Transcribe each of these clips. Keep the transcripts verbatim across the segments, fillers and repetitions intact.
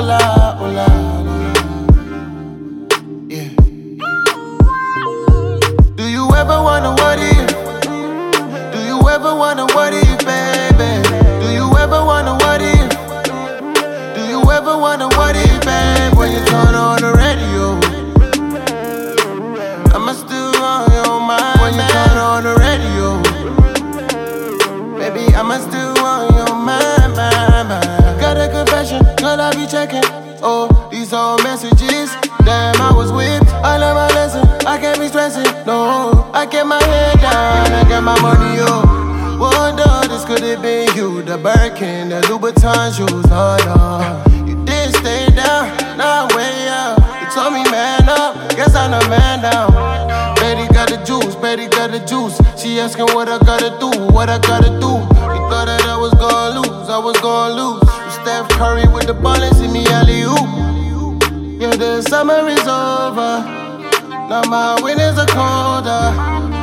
hola, hola. Yeah. Do you ever wonder what if? Do you ever wonder what if, baby? Do you ever wonder what if? Do you ever wonder what if, babe? When you turn on the radio, am I still on your mind? When you turn on the radio, baby, am I still on your mind, mind, mind? Got a confession, girl, I be checking. Oh, these old messages, damn, I was whipped. I learned my lesson, I can't be stressing. No, I get my head down, I got my money up. Wonder, this could have been you. The Birkin, the Louboutin shoes, no, no. You did stay down, now I'm way up. You told me man up, guess I'm the man down. Betty got the juice, Betty got the juice. She asking what I gotta do, what I gotta do. You thought that I was gonna lose, I was gonna lose. You Steph Curry with the ball and see me alley-oop. Yeah, the summer is over, now my winters are colder.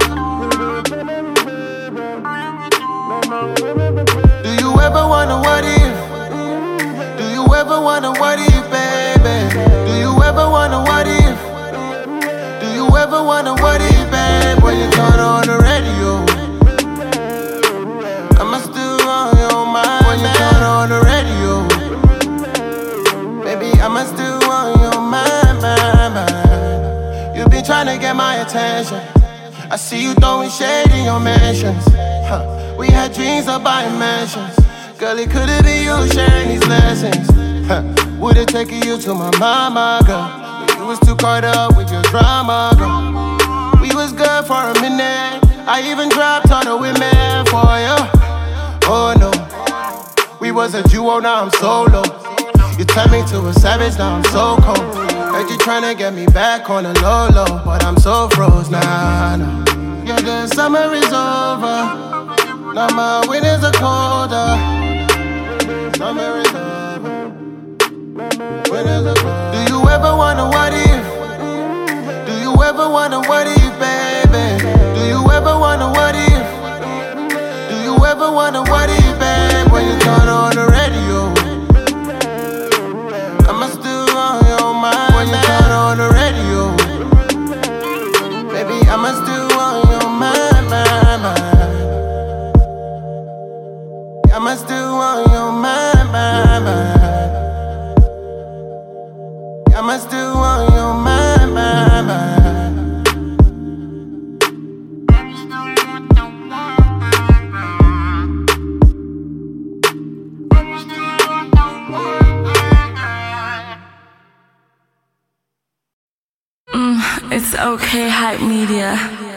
Do you ever wonder what if? Do you ever wonder what if, baby? Do you ever wonder what if? Do you ever wonder what if, babe? When you turn on the radio, am I still on your mind? When you turn on the radio, baby, am I still on your mind, mind, mind? You been trying to get my attention. I see you throwing shade in your mansions. Huh. We had dreams of buying mansions. Girl, it could've been you sharing these lessons. Huh. Would've taken you to my mama, girl. But you was too caught up with your drama, girl. We was good for a minute. I even dropped on the women for you. Oh no, we was a duo, now I'm solo. You turned me to a savage, now I'm so cold. Heard you tryna get me back on the low low, but I'm so froze now. Nah, nah. Yeah, the summer is over, now my winters are colder. Summer is over, winters are colder. Do you ever wonder what if? Do you ever wonder what if, baby? Do you ever wonder what if? Do you ever wonder what if, babe? When you turn on the radio, am I still on your mind? When you turn on the radio, baby, am I still on your mind, mind, mind? Am I still on your mind, mind, mind? Am I still on your mind, mind, mind? Mm, it's okay, Hype Media.